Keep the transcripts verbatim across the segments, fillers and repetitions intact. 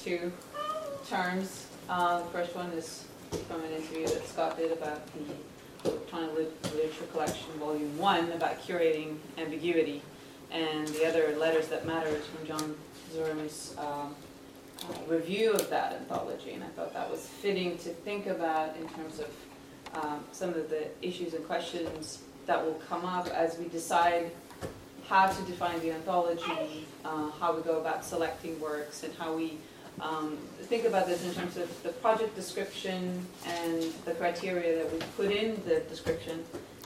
two terms. Uh, the first one is from an interview that Scott did about the electronic literature collection, volume one, about curating ambiguity, and the other, Letters That Matter, is from John Zermer's um, uh, review of that anthology, and I thought that was fitting to think about in terms of um, some of the issues and questions that will come up as we decide how to define the anthology, uh, how we go about selecting works, and how we um, think about this in terms of the project description and the criteria that we put in the description,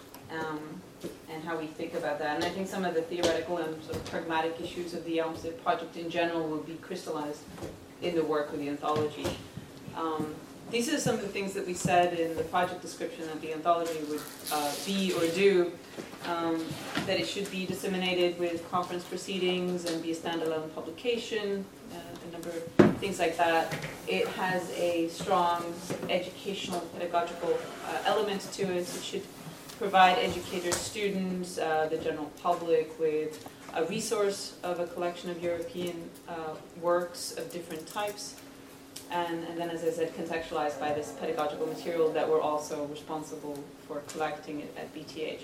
um, and how we think about that. And I think some of the theoretical and sort of pragmatic issues of the Elmstead project in general will be crystallized in the work of the anthology. Um, these are some of the things that we said in the project description that the anthology would uh, be or do. Um, that it should be disseminated with conference proceedings and be a standalone publication, uh, a number of things like that. It has a strong educational, pedagogical uh, element to it. It should provide educators, students, uh, the general public with a resource of a collection of European uh, works of different types. And, and then, as I said, contextualized by this pedagogical material that we're also responsible for collecting it at B T H.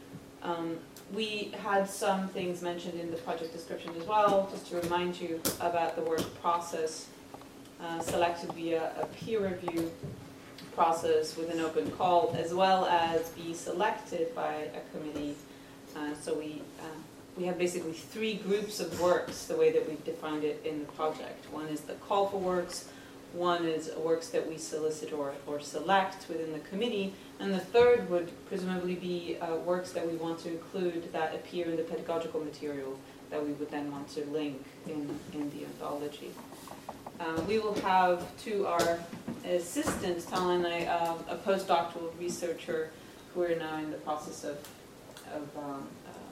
Um, we had some things mentioned in the project description as well, just to remind you about the work process, uh, selected via a peer review process with an open call, as well as be selected by a committee. Uh, so we uh, we have basically three groups of works, the way that we've defined it in the project. One is the call for works, one is works that we solicit or, or select within the committee, and the third would presumably be uh, works that we want to include that appear in the pedagogical material that we would then want to link in, in the anthology. Uh, we will have to our assistants, Talon and I, um, a postdoctoral researcher who are now in the process of, of um, um,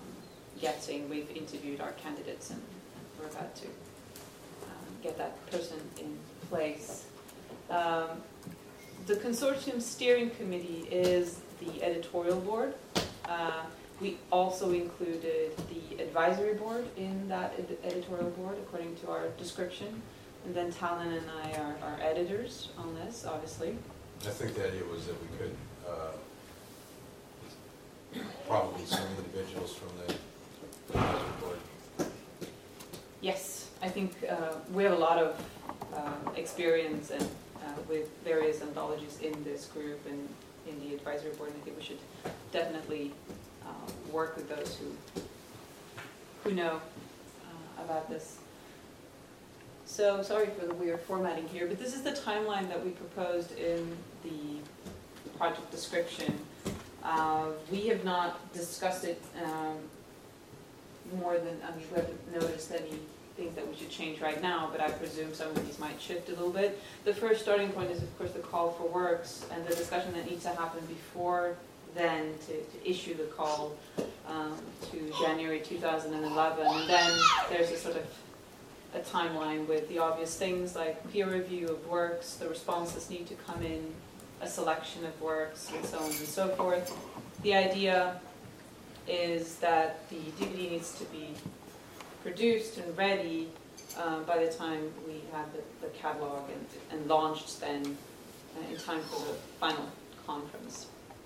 getting. We've interviewed our candidates and we're about to um, get that person in place. Um, the consortium steering committee is the editorial board. Uh, we also included the advisory board in that ed editorial board according to our description. And then Talon and I are, are editors on this, obviously. I think the idea was that we could uh, probably some individuals from the advisory board. Yes, I think uh, we have a lot of uh, experience and uh, with various anthologies in this group and in the advisory board, and I think we should definitely uh, work with those who who know uh, about this. So sorry for the weird formatting here, but this is the timeline that we proposed in the project description. Uh, we have not discussed it um, more than, I mean, we haven't noticed any things that we should change right now, but I presume some of these might shift a little bit. The first starting point is, of course, the call for works and the discussion that needs to happen before then to, to issue the call um, to January two thousand eleven. And then there's a sort of a timeline with the obvious things like peer review of works, the responses need to come in, a selection of works, and so on and so forth. The idea is that the D V D needs to be produced and ready uh, by the time we have the, the catalog and, and launched then uh, in time for the final conference.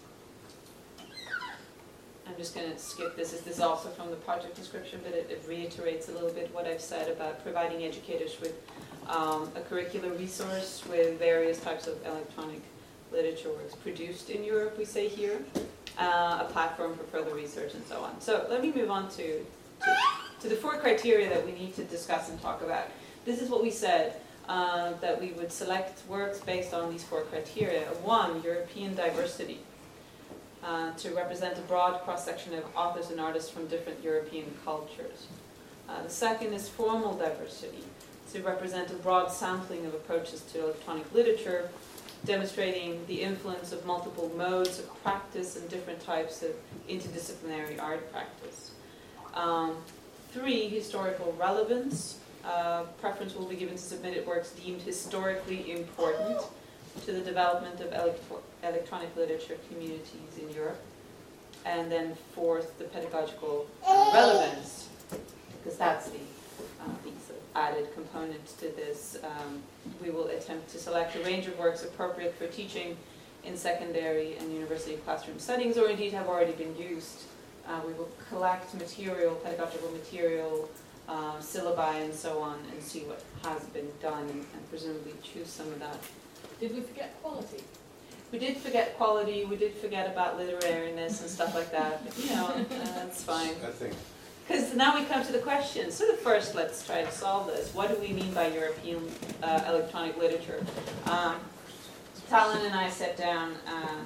I'm just going to skip this. This is also from the project description, but it, it reiterates a little bit what I've said about providing educators with um, a curricular resource with various types of electronic literature works produced in Europe, we say here, uh, a platform for further research and so on. So let me move on to, to, to the four criteria that we need to discuss and talk about. This is what we said, uh, that we would select works based on these four criteria. One, European diversity. Uh, to represent a broad cross-section of authors and artists from different European cultures. Uh, the second is formal diversity, to represent a broad sampling of approaches to electronic literature, demonstrating the influence of multiple modes of practice and different types of interdisciplinary art practice. Um, three, historical relevance. Uh, preference will be given to submitted works deemed historically important to the development of electro electronic literature communities in Europe. And then fourth, the pedagogical uh, relevance, because that's the uh, piece of added component to this. Um, we will attempt to select a range of works appropriate for teaching in secondary and university classroom settings, or indeed have already been used. Uh, we will collect material, pedagogical material, uh, syllabi and so on, and see what has been done, and, and presumably choose some of that. Did we forget quality? We did forget quality, we did forget about literariness and stuff like that, but you know, uh, that's fine. I think, Because now we come to the question. So the first, let's try to solve this. What do we mean by European uh, electronic literature? Um, Talon and I sat down, uh,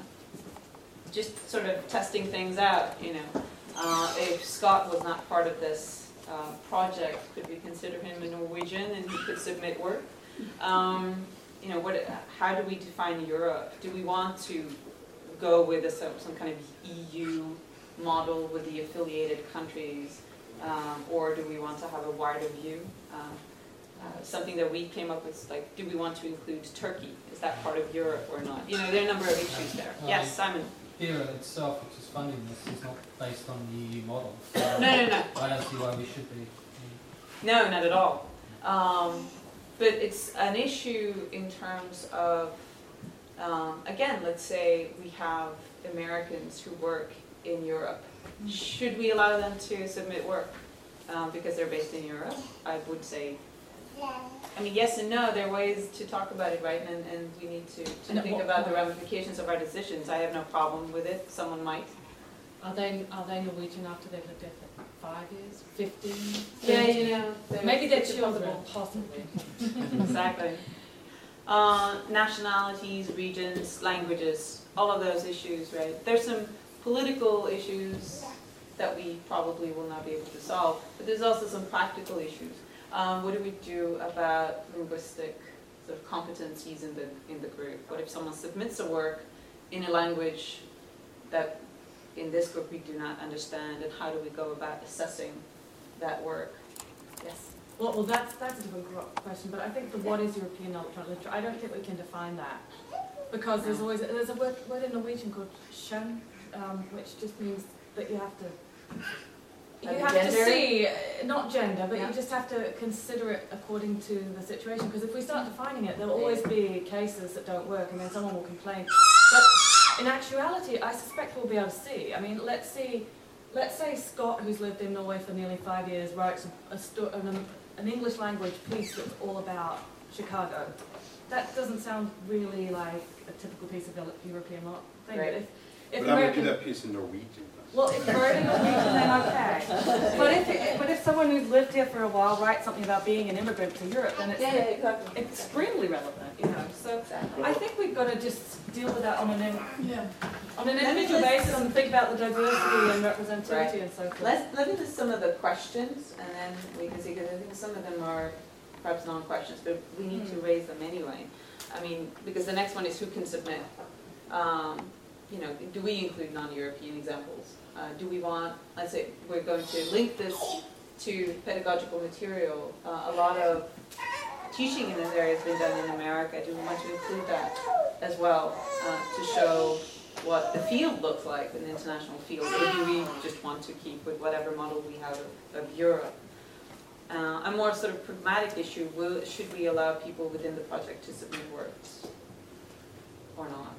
just sort of testing things out, you know. Uh, if Scott was not part of this uh, project, could we consider him a Norwegian and he could submit work? Um, you know, what? How do we define Europe? Do we want to go with a, some, some kind of E U model with the affiliated countries, um, or do we want to have a wider view? Um, uh, something that we came up with, like, do we want to include Turkey? Is that part of Europe or not? You know, there are a number of issues there. Uh, Yes, Simon? Theory itself, which is funding this, is not based on the E U model. So No, no, no. I don't see why we should be. No, not at all. Um, but it's an issue in terms of, um, again, let's say we have Americans who work in Europe. Should we allow them to submit work um, because they're based in Europe? I would say, I mean, yes and no. There are ways to talk about it, right? And, and we need to, to And at think what about the point? ramifications of our decisions. I have no problem with it. Someone might. Are they are they Norwegian after they've lived there for five years, fifteen? Yeah, you know. Maybe their it's children, possible. possibly. Exactly. Uh, nationalities, regions, languages, all of those issues, right? There's some political issues that we probably will not be able to solve, but there's also some practical issues. Um, what do we do about linguistic sort of competencies in the in the group? What if someone submits a work in a language that in this group we do not understand, and how do we go about assessing that work? Yes. Well, well, that's that's a different gro- question, but I think the what is European electronic literature? I don't think we can define that because there's always there's a word, word in Norwegian called skjønn, um, which just means that you have to you Like have gender? to see uh, not gender, but Yeah. you just have to consider it according to the situation. Because if we start defining it, there will always be cases that don't work, and then someone will complain. But in actuality, I suspect we'll be able to see. I mean, let's see. Let's say Scott, who's lived in Norway for nearly five years, writes a, a sto- an, an English language piece that's all about Chicago. That doesn't sound really like a typical piece of European law thing. Right. But if, if But I would American, do that piece in Norwegian. well, if you're in Norwegian, then okay. But if it, but if someone who's lived here for a while writes something about being an immigrant to Europe, then it's exactly. extremely relevant, you know. So Exactly. I think we've got to just deal with that on an in- Yeah. on an Let me individual just- basis and think about the diversity and representativity Right. and so forth. Let's let me list some of the questions, and then we can see, because I think some of them are perhaps non-questions, but we need to raise them anyway. I mean, because the next one is who can submit. Um, you know, do we include non-European examples? Uh, do we want, let's say, we're going to link this to pedagogical material. Uh, a lot of teaching in this area has been done in America. Do we want to include that as well uh, to show what the field looks like, an international field, or do we just want to keep with whatever model we have of, of Europe? Uh, a more sort of pragmatic issue, will, should we allow people within the project to submit works or not?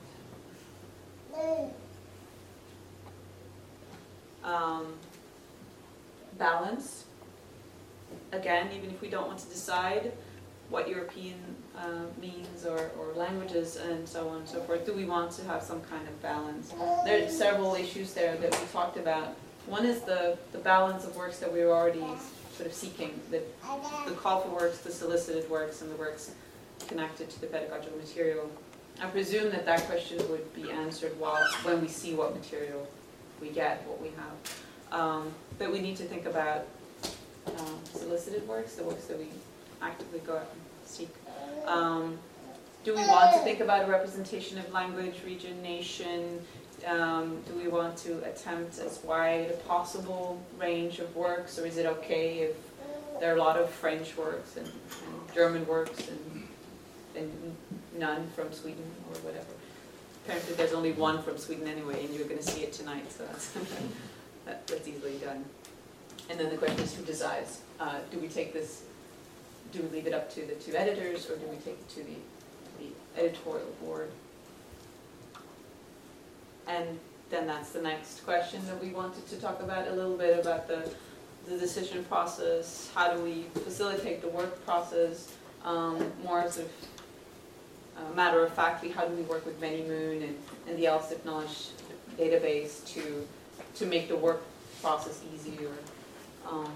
Um, balance. Again, even if we don't want to decide what European uh, means or, or languages and so on and so forth, do we want to have some kind of balance? There are several issues there that we talked about. One is the, the balance of works that we're already sort of seeking, the, the call for works, the solicited works, and the works connected to the pedagogical material. I presume that that question would be answered while, when we see what material we get, what we have. Um, but we need to think about um, solicited works, the works that we actively go out and seek. Um, do we want to think about a representation of language, region, nation? Um, do we want to attempt as wide a possible range of works, or is it okay if there are a lot of French works and, and German works and, and none from Sweden or whatever? Apparently there's only one from Sweden anyway, and you're going to see it tonight, so that's, that, that's easily done. And then the question is, who decides? Uh, do we take this do we leave it up to the two editors, or do we take it to the, the editorial board? And then that's the next question that we wanted to talk about, a little bit about the, the decision process. How do we facilitate the work process? Um, more sort of uh, matter of factly, how do we work with Manymoon and, and the L S I P knowledge database to to make the work process easier? Um,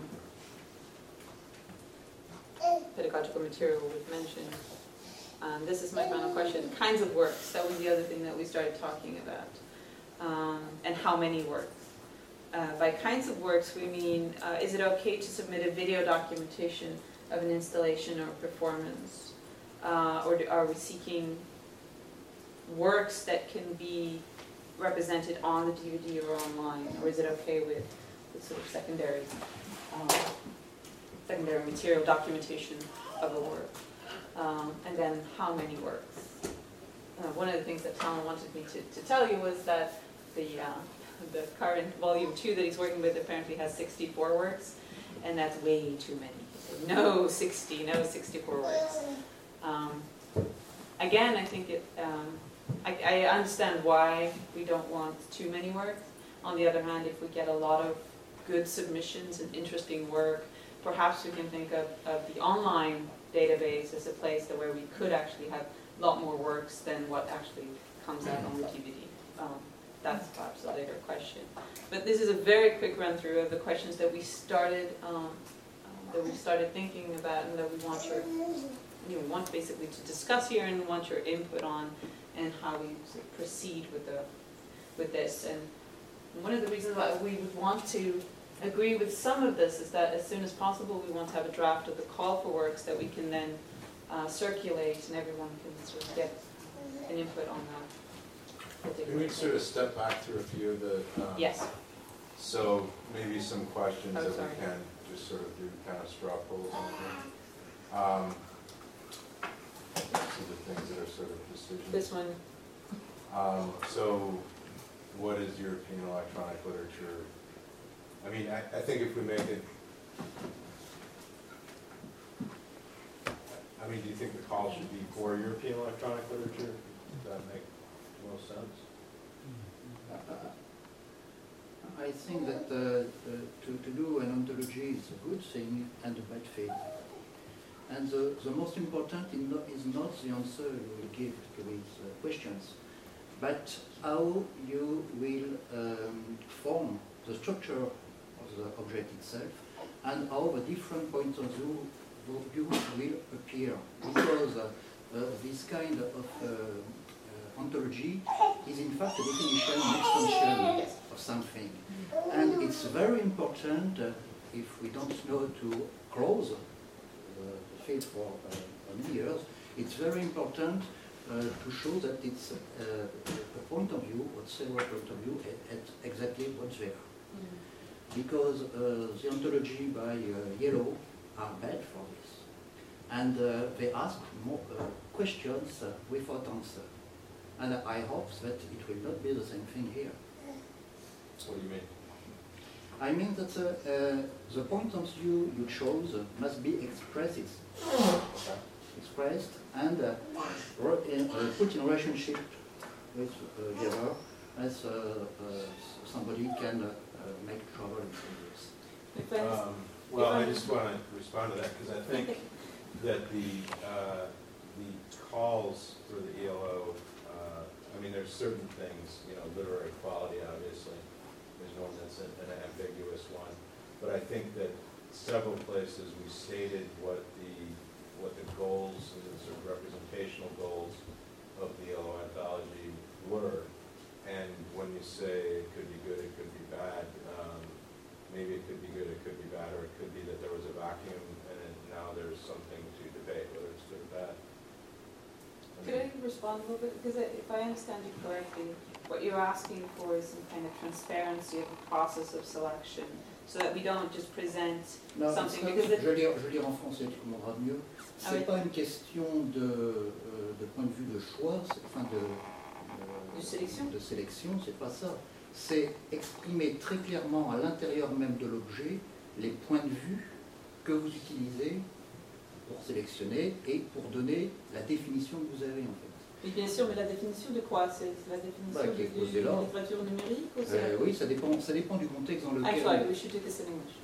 pedagogical material we've mentioned. Um, this is my final question. Kinds of works, that was the other thing that we started talking about. Um, and how many works. Uh, by kinds of works, we mean, uh, is it okay to submit a video documentation of an installation or performance? Uh, or do, are we seeking works that can be represented on the D V D or online? Or is it okay with, with sort of secondary, um, secondary material documentation of a work? Um, and then how many works? Uh, one of the things that Talon wanted me to, to tell you was that the, uh, the current volume two that he's working with apparently has sixty-four works, and that's way too many. So no sixty, no sixty-four works. Um, again, I think it, um, I, I understand why we don't want too many works. On the other hand, if we get a lot of good submissions and interesting work, perhaps we can think of, of the online database as a place that where we could actually have a lot more works than what actually comes out on the D V D. Um, that's perhaps a later question. But this is a very quick run through of the questions that we started um, um, that we started thinking about, and that we want your you know want basically to discuss here, and want your input on, and how we sort of proceed with the with this. And one of the reasons why we would want to agree with some of this is that as soon as possible we want to have a draft of the call for works that we can then uh, circulate, and everyone can sort of get an input on that. Can we sort of step back through a few of the... Um, Yes. So maybe some questions Oh, that sorry. we can just sort of do kind of straw polls on. Um, These are the things that are sort of decisions. This one. Um, so what is European electronic literature? I mean, I, I think if we make it, I mean, do you think the call should be for European electronic literature? Does that make most sense? I think that uh, uh, to, to do an ontology is a good thing and a bad thing. And the, the most important is not, is not the answer you will give to these uh, questions, but how you will um, form the structure of the object itself, and how the different points of view, view will appear. Because uh, uh, this kind of uh, uh, ontology is in fact a definition, an extension of something. And it's very important, uh, if we don't know to close uh, the field for uh, many years, it's very important uh, to show that it's uh, a point of view, or several point of view, at, at exactly what's there. Mm. Because uh, the ontology by uh, Yellow are bad for this. And uh, they ask more uh, questions uh, without answer. And I hope that it will not be the same thing here. What do you mean? I mean that uh, uh, the point of view you chose uh, must be expressed, Okay. expressed and uh, in, uh, put in relationship with uh, the other, as uh, uh, somebody can uh, uh, make trouble in this. If I- Um, well, I just want to respond to that because I think that the uh, the calls for the E L O, uh, I mean, there's certain things, you know, literary quality, obviously. There's one that's an, an ambiguous one, but I think that several places we stated what the what the goals and the sort of representational goals of the E L O anthology were. And when you say it could be good, it could be bad, um, maybe it could be good, it could be bad, or it could be that there was a vacuum and then now there's something to debate whether it's good or bad. I Could I mean, respond a little bit? Because if I understand you correctly, what you're asking for is some kind of transparency of the process of selection, so that we don't just present Non, something, ça, because it, je vais lire, je vais lire en français, tu comprendras mieux. Ah C'est oui. pas une question de, euh, de point de vue de choix, c'est- enfin de, euh, De sélection. de sélection, c'est pas ça. C'est exprimer très clairement à l'intérieur même de l'objet les points de vue que vous utilisez pour sélectionner et pour donner la définition que vous avez en fait. Oui, bien sûr, mais la définition de quoi? C'est la définition Bah, qui est de, posée de là. littérature numérique ou c'est... Euh, oui, ça dépend, ça dépend du contexte dans lequel... Actually, we should do this in English.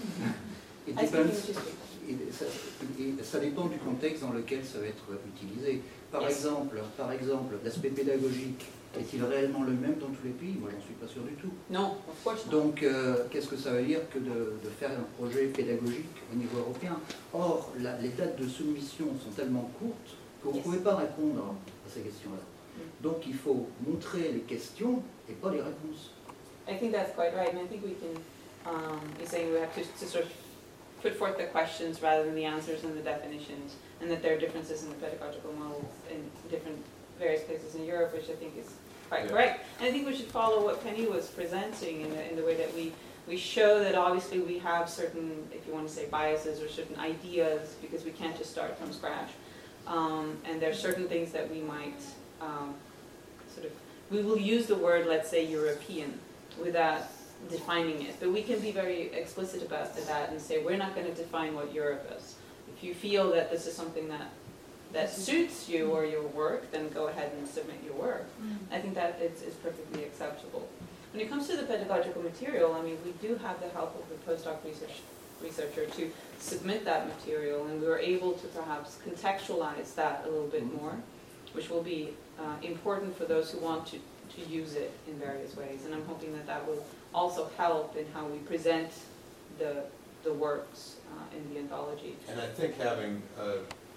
It I speak depends- English too. Et ça, et ça dépend du contexte dans lequel ça va être utilisé. Par Yes. exemple, par exemple, l'aspect pédagogique est-il réellement le même dans tous les pays? Moi, j'en suis pas sûr du tout. Non, of course not. Donc, euh, qu'est-ce que ça veut dire que de, de faire un projet pédagogique au niveau européen? Or, la- les dates de soumission sont tellement courtes que vous ne Yes. pouvez pas répondre à ces questions-là. Mm. Donc, il faut montrer les questions et pas les réponses. I think that's quite right, and I think we can, um, you're saying we have to, to sort of put forth the questions rather than the answers and the definitions, and that there are differences in the pedagogical models in different various places in Europe, which I think is quite Yeah. correct. And I think we should follow what Penny was presenting in the, in the way that we, we show that obviously we have certain, if you want to say biases or certain ideas, because we can't just start from scratch. Um, and there are certain things that we might um, sort of, we will use the word, let's say, European, without defining it. But we can be very explicit about that and say, we're not going to define what Europe is. If you feel that this is something that, that suits you or your work, then go ahead and submit your work. I think that is, is perfectly acceptable. When it comes to the pedagogical material, I mean, we do have the help of the postdoc research, researcher to submit that material, and we were able to perhaps contextualize that a little bit more, which will be uh, important for those who want to, to use it in various ways. And I'm hoping that that will also help in how we present the, the works uh, in the anthology. And I think having uh,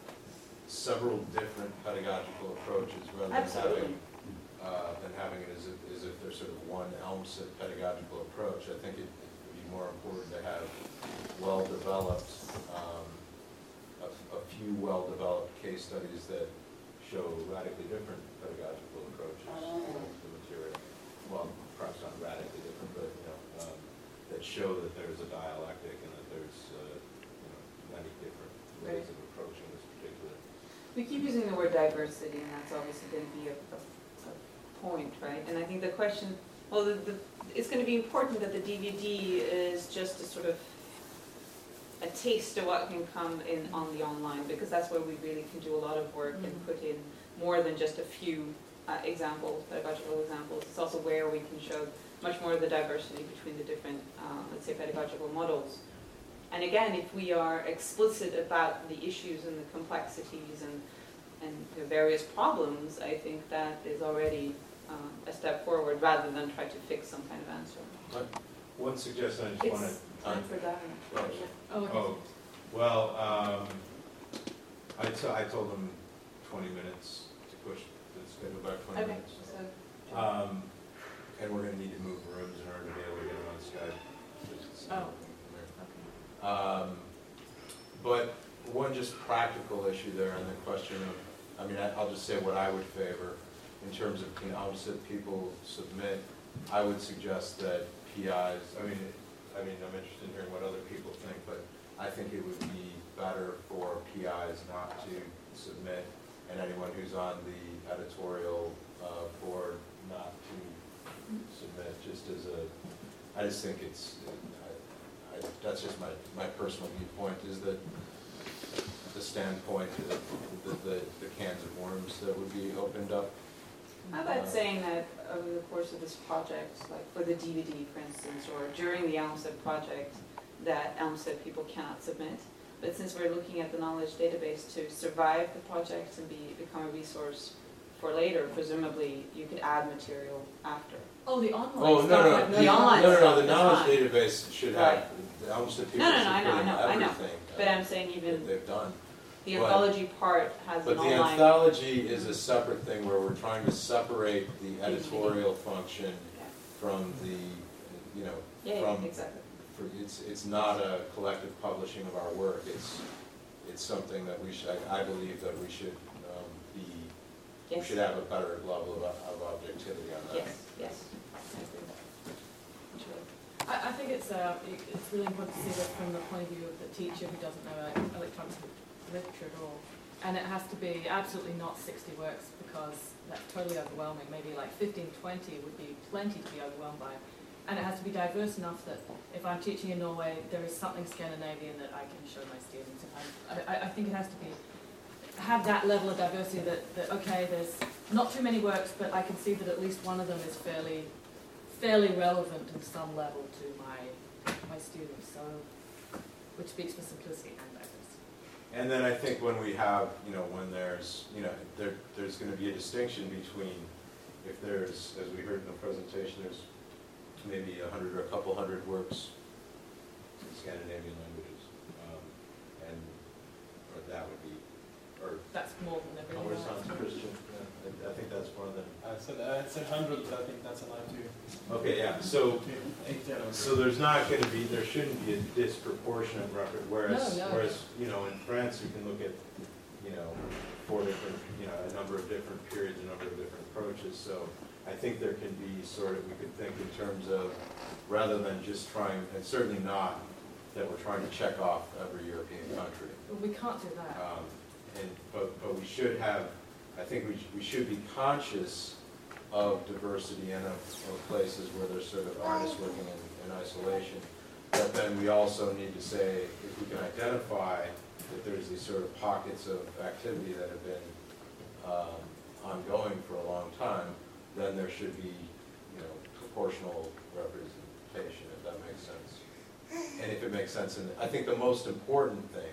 several different pedagogical approaches rather than Absolutely. having, uh, than having it as if, as if there's sort of one ELMSIT pedagogical approach, I think it, it would be more important to have well-developed, um, a, a few well-developed case studies that show radically different pedagogical approaches to the material. Well, perhaps not radically different, but, you know, um, that show that there's a dialectic and that there's, uh, you know, many different ways Right. of approaching this particular. We keep using the word diversity, and that's obviously going to be a, a, a point, right? And I think the question, well, the, the, it's going to be important that the D V D is just a sort of a taste of what can come in on the online, because that's where we really can do a lot of work and Mhm. put in more than just a few uh, examples, pedagogical examples. It's also where we can show much more of the diversity between the different, uh, let's say, pedagogical models. And again, if we are explicit about the issues and the complexities and, and the various problems, I think that is already um, a step forward rather than try to fix some kind of answer. One suggestion I just want It's to. time for that. Oh, Oh, okay. Oh, well, um, I, t- I told them twenty minutes to push the schedule back twenty Okay, minutes. so, Um, and we're gonna need to move rooms in order to be able to get them on Skype. Just- Oh. okay. Um, but one just practical issue there, and the question of, I mean, I- I'll just say what I would favor in terms of, you know, obviously people submit. I would suggest that P Is, I mean, I mean, I'm interested in hearing what other people think, but I think it would be better for P Is not to submit, and anyone who's on the editorial uh, board not to submit, just as a, I just think it's, I, I, that's just my, my personal viewpoint, is that the standpoint, the, the, the, the cans of worms that would be opened up. How about saying that over the course of this project, like for the D V D, for instance, or during the ELMSIT project, that ELMSIT people cannot submit, but since we're looking at the knowledge database to survive the project and be, become a resource for later, presumably you could add material after. Oh, the online Oh, no, stuff. no, like no, The online no, no, no, stuff, the that's knowledge fine. database should have, the ELMSIT people No, no, should no, I know, put I in know, I know. everything. But uh, I'm saying even that they've done. the but- anthology part has But an the online. anthology is a separate thing where we're trying to separate the editorial function Yeah. from the, you know, Yeah, yeah, from, exactly. for, it's, it's not a collective publishing of our work. It's, it's something that we should, I I believe that we should um, be, we Yes, should have a better level of, of objectivity on that. yes, yes. I agree. Sure. I, I think it's, uh, it, it's really important to see this from the point of view of the teacher who doesn't know uh, electronic literature at all. And it has to be absolutely not sixty works, because that's totally overwhelming. Maybe like fifteen, twenty would be plenty to be overwhelmed by. and it has to be diverse enough that if I'm teaching in Norway, there is something Scandinavian that I can show my students. If I'm, I, I think it has to be have that level of diversity that, that okay, there's not too many works, but I can see that at least one of them is fairly fairly relevant to some level to my my students. So, which speaks for simplicity and diversity. And then I think when we have, you know, when there's, you know, there, there's going to be a distinction between if there's, as we heard in the presentation, there's maybe a hundred or a couple hundred works in Scandinavian languages, um, and or that would be, or That's more than everything Always else. sounds Christian. Yeah, I, I think that's one of them. I said, I said hundred, I think that's allowed to. Okay, yeah. So, Eight, yeah, so there's not going to be, there shouldn't be a disproportionate record. Whereas, No, no. whereas, you know, in France, you can look at, you know, four different, you know, a number of different periods, a number of different approaches. So, I think there can be sort of, we could think in terms of, rather than just trying, and certainly not that we're trying to check off every European country. But we can't do that. Um, and, but, but we should have, I think we, sh- we should be conscious of diversity and of, of places where there's sort of artists working in, in isolation. But then we also need to say, if we can identify that there's these sort of pockets of activity that have been um, ongoing for a long time, then there should be, you know, proportional representation, if that makes sense. And if it makes sense, and I think the most important thing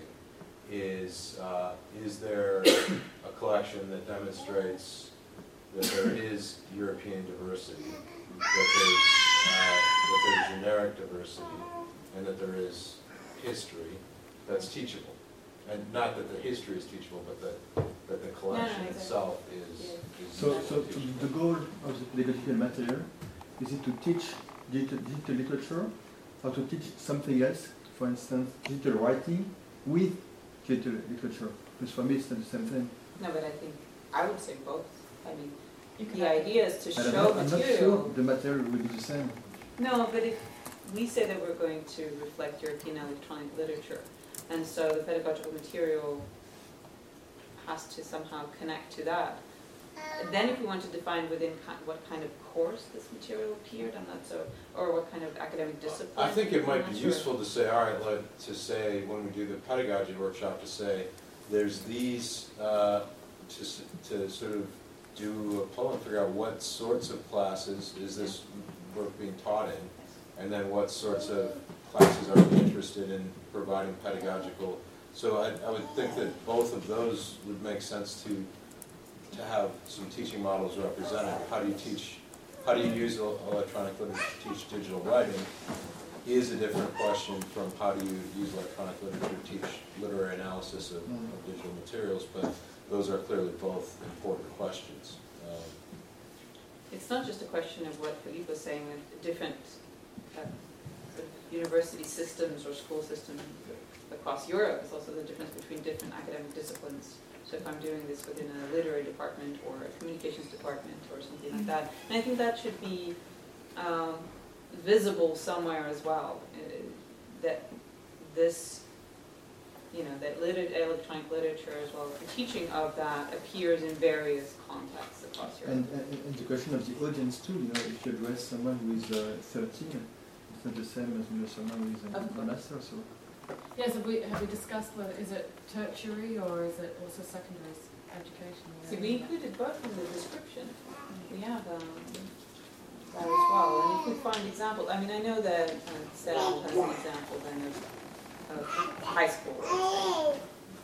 is, uh, is there a collection that demonstrates that there is European diversity, that there's, uh, that there's generic diversity, and that there is history that's teachable. And not that the history is teachable, but that, that the collection No, no, exactly. itself is, is So, so teachable. the goal of the pedagogical material, is it to teach digital, digital literature or to teach something else, for instance, digital writing with digital literature? Because for me it's not the same thing. No, but I think, I would say both. I mean, You can the idea is to And I'm show not, I'm not sure material. the material will be the same. No, but if we say that we're going to reflect European electronic literature, and so the pedagogical material has to somehow connect to that. Then if we want to define within ki- what kind of course this material appeared, I'm not so, or what kind of academic discipline. I think it I'm might not be sure. useful to say, all right, let, to say, when we do the pedagogy workshop, to say, there's these, uh, to, s- to sort of do a poll and figure out what sorts of classes is this work being taught in, and then what sorts of classes are we interested in providing pedagogical. So I, I would think that both of those would make sense to, to have some teaching models represented. How do you teach, how do you use el- electronic literature to teach digital writing is a different question from how do you use electronic literature to teach literary analysis of, of digital materials, but those are clearly both important questions. Um, It's not just a question of what Philippe was saying, of different uh, sort of university systems or school systems across Europe. It's also the difference between different academic disciplines. So if I'm doing this within a literary department or a communications department or something like that. And I think that should be um, visible somewhere as well, uh, that this, you know, that liter- electronic literature as well as the teaching of that appears in various contexts across Europe. And, and, and the question of the audience too, you know, if you address someone who is uh, thirteen, it's not the same as you know, someone who is Of a course. master, so. Yes, have we, have we discussed whether, is it tertiary or is it also secondary s- education? See, we included both in the description. We have um, that as well. And if we find examples, I mean, I know that uh, Sal has an example then of, of high school, let's say.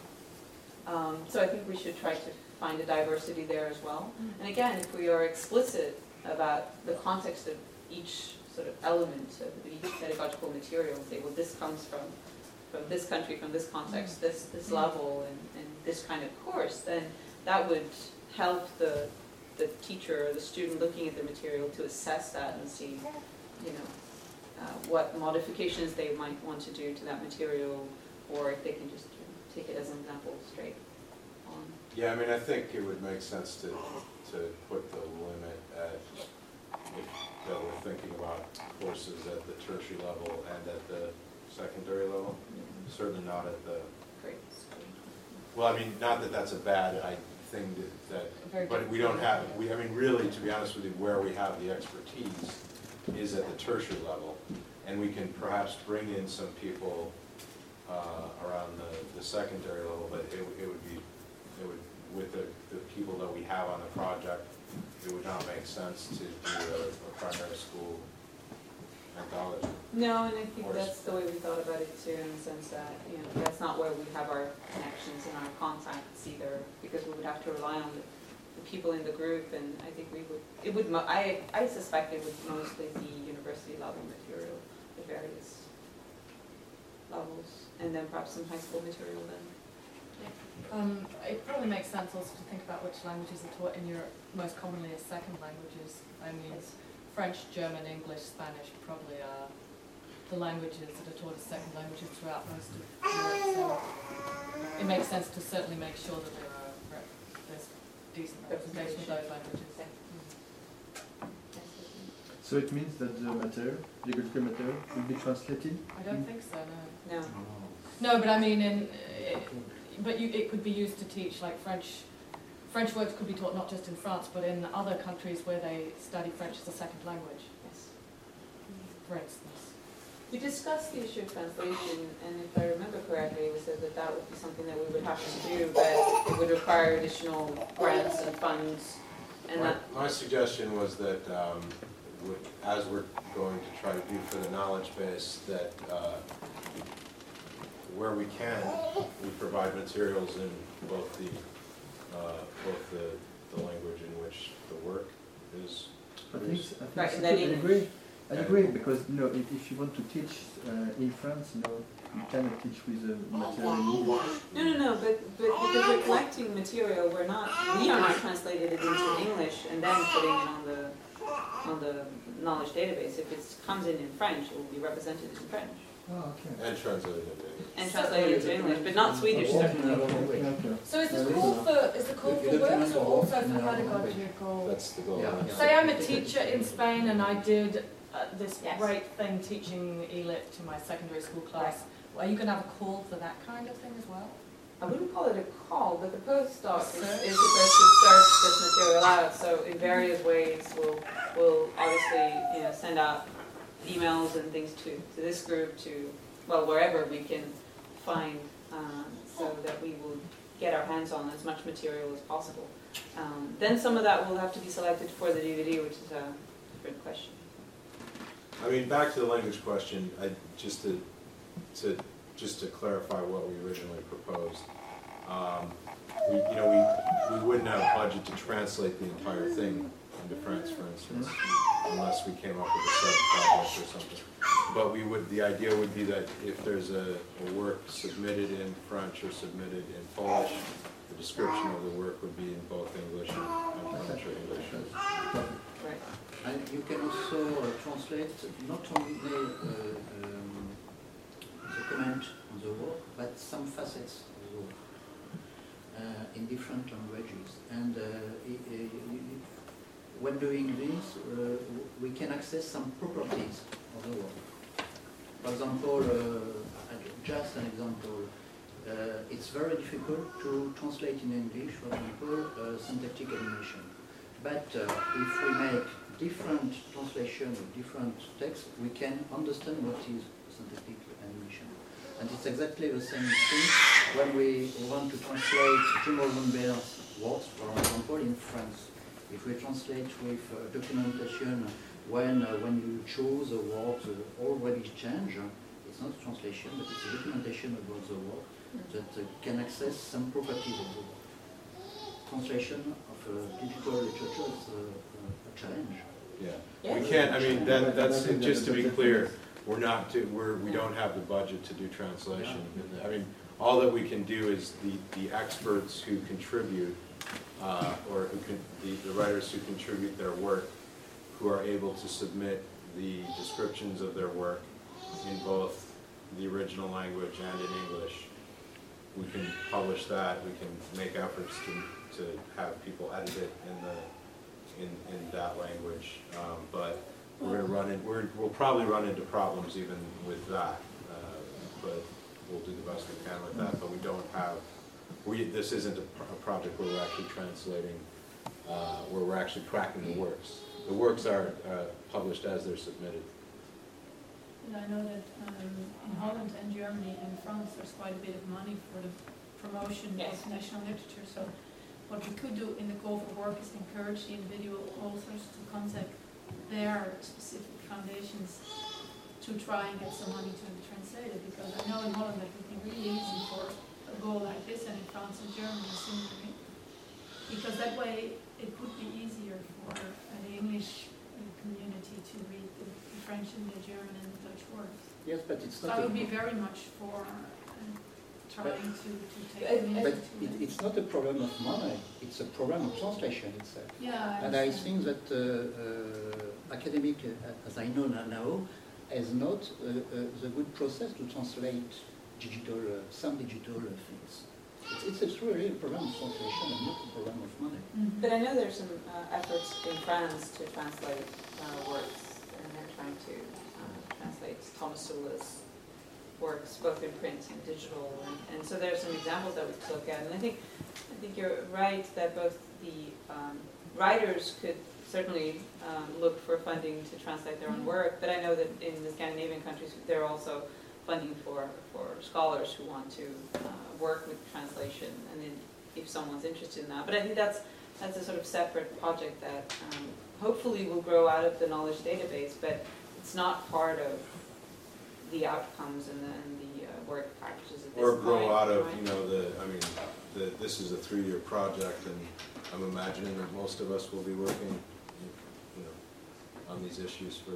Um, so I think we should try to find a diversity there as well. And again, if we are explicit about the context of each sort of element of each pedagogical material, say, well, this comes from from this country, from this context, this this level, and, and this kind of course, then that would help the the teacher or the student looking at the material to assess that and see, you know, uh, what modifications they might want to do to that material, or if they can just you know, take it as an example straight on. Yeah, I mean, I think it would make sense to, to put the limit at, if that we're thinking about courses at the tertiary level and at the secondary level, certainly not at the, Great. well, I mean, not that that's a bad I, thing to, Very that, but we don't have, we, I mean, really, to be honest with you, where we have the expertise is at the tertiary level, and we can perhaps bring in some people uh, around the, the secondary level, but it, it would be, it would, with the, the people that we have on the project, it would not make sense to do a, a primary school anthology. No, and I think that's the way we thought about it too, in the sense that, you know, that's not where we have our connections and our contacts either, because we would have to rely on the, the people in the group, and I think we would, it would, mo- I, I suspect it would mostly be university level material at various levels, and then perhaps some high school material then. Um, it probably makes sense also to think about which languages are taught in Europe most commonly as second languages. I mean, French, German, English, Spanish probably are the languages that are taught as second languages throughout most of Europe. So it makes sense to certainly make sure that there are rep- there's decent representation of those languages. So it means that the material, the geographical material, will be translated? I don't think so, no. No. No, but I mean, in, uh, but you, it could be used to teach, like French, French words could be taught not just in France, but in other countries where they study French as a second language, Yes. for instance. We discussed the issue of translation, and if I remember correctly, we said that that would be something that we would have to do, but it would require additional grants and funds, and My, that, my suggestion was that, um, with- as we're going to try to do for the knowledge base, that uh, where we can, we provide materials in both the, uh, both the, the language in which the work is I think, produced. I think Right, so and then too. I in- agree. I agree, because, you know, if, if you want to teach uh, in France, you know, you cannot teach with the material in English. no, no, no, but, but because we're collecting material, we're not, we are not translating it into English and then putting it on the, on the knowledge database. If it comes in in French, it will be represented in French Oh, okay. And translated into English. and translated into English, but not Swedish certainly. Okay, okay. So is the call for, is the call for works or also for pedagogical? That's the goal. Yeah, yeah. Say I'm a teacher in Spain and I did uh, this Yes. great thing teaching E L I T to my secondary school class. Are you going to have a call for that kind of thing as well? I wouldn't call it a call, but the postdoc is, Search? is supposed to search this material out, so in various ways we'll, we'll obviously, you know, send out emails and things to, to this group, to, well, wherever we can find, um, so that we will get our hands on as much material as possible. Um, then some of that will have to be selected for the D V D, which is a different question. I mean, back to the language question, I, just to, to, just to clarify what we originally proposed. Um, we, you know, we, we wouldn't have budget to translate the entire thing into French, for instance, unless we came up with a sub-project or something. But we would, the idea would be that if there's a, a work submitted in French or submitted in Polish, the description of the work would be in both English and and French or English. Right. And you can also uh, translate not only uh, um, the comment on the work, but some facets of the work uh, in different languages. And uh, i- i- i- when doing this, uh, we can access some properties of the work. For example, uh, just an example, uh, it's very difficult to translate in English, for example, uh, syntactic animation. But uh, if we make different translation of different texts, we can understand what is syntactic animation. And it's exactly the same thing when we want to translate Jim Oldenburg's works, for example, in France. If we translate with uh, documentation, when uh, when you choose a word uh, already changed, it's not a translation, but it's a documentation about the word that uh, can access some properties of the word. Translation of uh, digital literature is uh, a challenge. Yeah, Yes. we can't, I mean, that, that's, just to be clear, we're not, do- we're, we don't have the budget to do translation. I mean, all that we can do is the, the experts who contribute, uh, or who can, the, the writers who contribute their work, who are able to submit the descriptions of their work in both the original language and in English. We can publish that, we can make efforts to, to have people edit it in the, in, in that language, um, but we're gonna run in, we're, we'll probably run into problems even with that, uh, but we'll do the best we can with that, but we don't have, we, this isn't a, pro- a project where we're actually translating, uh, where we're actually cracking the works. The works are uh, published as they're submitted. And I know that um, in Holland and Germany and France, there's quite a bit of money for the promotion Yes. of national literature. So what we could do in the call for work is encourage the individual authors to contact their specific foundations to try and get some money to be translated. Because I know in Holland that would be really easy for a goal like this, and in France and Germany similarly. Because that way it would be easier for uh, the English uh, community to read the, the French and the German and the Dutch works. Yes, but it's So not. I a- would be very much for uh, trying to, to take But- the But initiative. it, it's not a problem of money, it's a problem of translation itself. Yeah, And I understand. think that uh, uh, academic, uh, as I know now, has not uh, uh, the good process to translate digital, uh, some digital uh, things. It's, it's really a problem of translation and not a problem of money. Mhm. But I know there's some uh, efforts in France to translate uh, works, and they're trying to uh, translate Thomas Sula's works, both in print and digital, and, and so there are some examples that we could look at. And I think, I think you're right that both the um, writers could certainly um, look for funding to translate their own work, but I know that in the Scandinavian countries, they're also funding for, for scholars who want to uh, work with translation, and then if someone's interested in that. But I think that's that's a sort of separate project that um, hopefully will grow out of the knowledge database, but it's not part of the outcomes and the, and the uh, work packages at this Or point. grow out of, right? you know, the, I mean, the, this is a three-year project, and I'm imagining that most of us will be working, you know, on these issues for.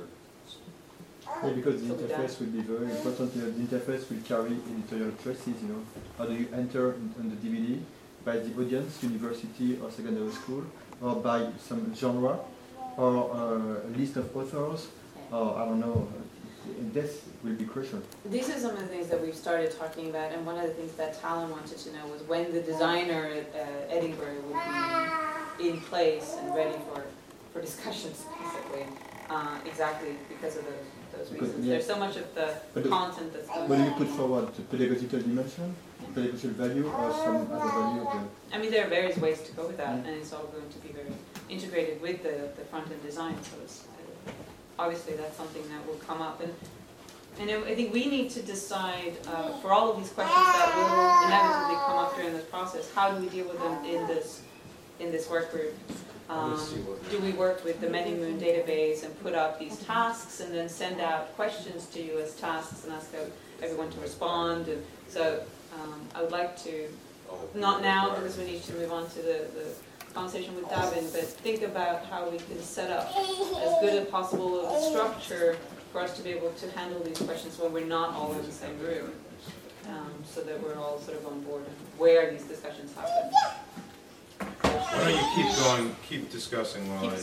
Yeah, because the So we interface will be very important. You know, the interface will carry editorial choices. You know, how do you enter in, on the D V D? By the audience, university or secondary school, or by some genre, or uh, a list of authors, or I don't know. And this will be crucial. These are some of the things that we've started talking about, and one of the things that Talon wanted to know was when the designer at uh, Edinburgh would be in place and ready for, for discussions, basically, uh, exactly because of those, those Because, reasons. yeah. There's so much of the But the- content that's going What do on. you put forward? The pedagogical dimension, pedagogical value, or some other value of the... I mean, there are various ways to go with that, Yeah. and it's all going to be very integrated with the, the front-end design, so it's, obviously that's something that will come up. And, and I I think we need to decide, uh, for all of these questions that will inevitably come up during this process, how do we deal with them in this, in this work group? Um, do we work with the Many Moon database and put out these tasks and then send out questions to you as tasks and ask everyone to respond? And so um, I would like to, not now because we need to move on to the, the conversation with Davin, but think about how we can set up as good as possible of a structure for us to be able to handle these questions when we're not all in the same room, um, so that we're all sort of on board and where these discussions happen. Why don't you keep going, keep discussing while I